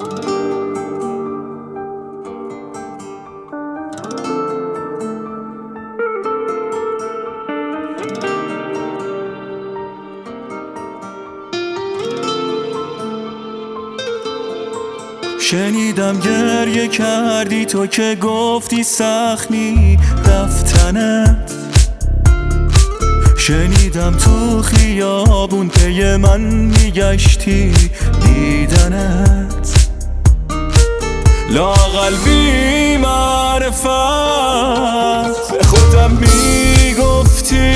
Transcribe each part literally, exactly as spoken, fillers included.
شنیدم گریه کردی تو که گفتی سخت نی رفتنت. شنیدم تو خیابون پی من میگشتی دیدنت. لااقل بی معرفت خودم میگفتی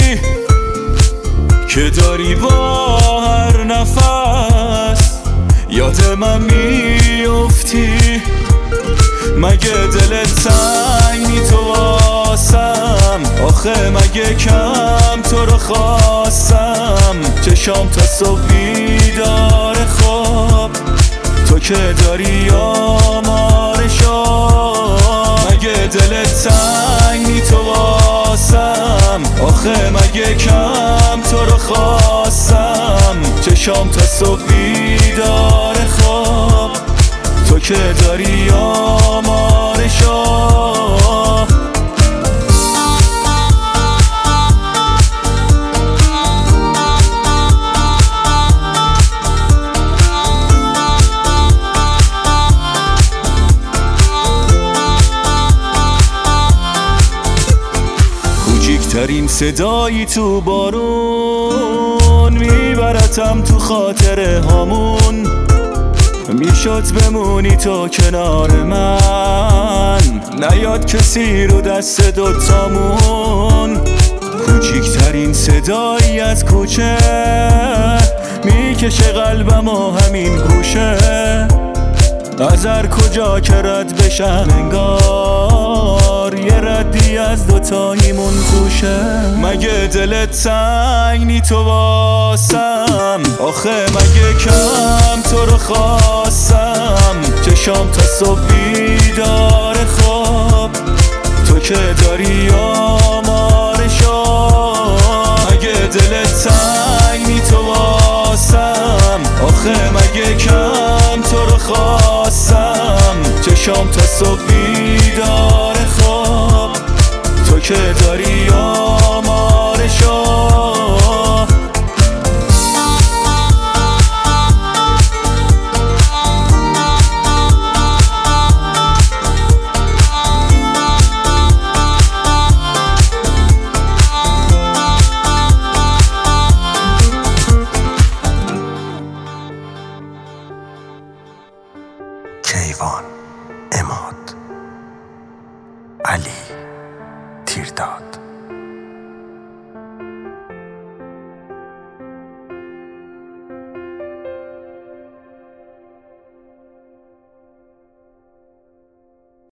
که داری با هر نفس یاد من میفتی. مگه دلت سنگی تو واسم؟ آخه مگه کم تو رو خواستم؟ چشام تا صبح بیدار خواب تو که داری آمارشا. مگه دلت سنگی تو واسم؟ آخه مگه کم تو رو خواستم؟ چشام تا صبح بیدار خواب تو که داری آمارشا. کوچیکترین صدایی تو بارون میبرتم تو خاطره هامون. میشد بمونی تو کنار من، نیاد کسی رو دست دوتامون. کوچیکترین صدایی از کوچه میکشه قلبم و همین گوشه. از هر کجا که رد بشم انگار یه ردی از دوتاییمون توشه. مگه دلت سنگی تو واسم؟ آخه مگه کم تو رو خواستم؟ چشام تا صبح بیدار خواب تو که داری آمارشا. مگه دلت سنگی تو واسم؟ آخه مگه کم تو رو خواستم؟ چشام تا صبح بیدار خواب تو که داری آمارشا. کیوان، عماد، علی، تیرداد.